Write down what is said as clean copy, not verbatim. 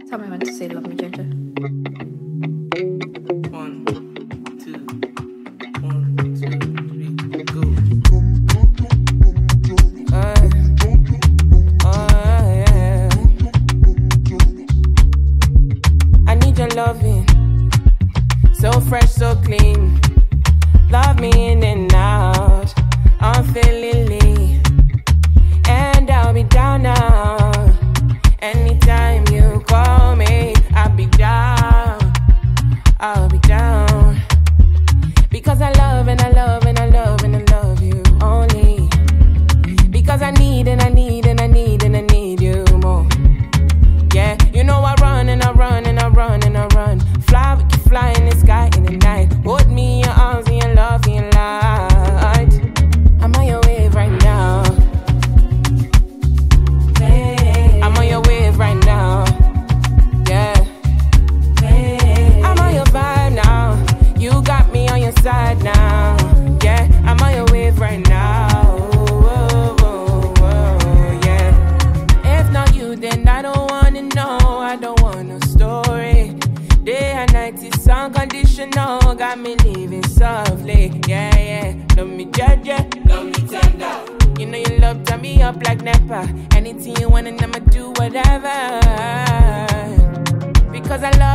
Tell me when to say love me, Ginger. 1, 2, 1, 2, 3, go. Yeah. I need your loving, so fresh, so clean. Love me in and out, unfailingly, and I'll be down now. Anytime you call me, I'll be down. Because I love and I love and I love and I love you only. Because I need and I need and I need and I need you more. Yeah, you know I run and I run and I run and I run. Fly, we can fly in the sky in the night. Hold me in your arms in your love in your light. I'm on your wave right now. I'm on your wave right now. Yeah. I'm on your vibe now. You got me on your side now. Yeah, I'm on your wave right now. Yeah. If not you, then I don't wanna know. I don't want no story. Day and night is unconditional. Got me living softly. Yeah. Love me judge, love me tender. You know your love turn me up like Nepa. Anything you want and I'ma do whatever. Because I love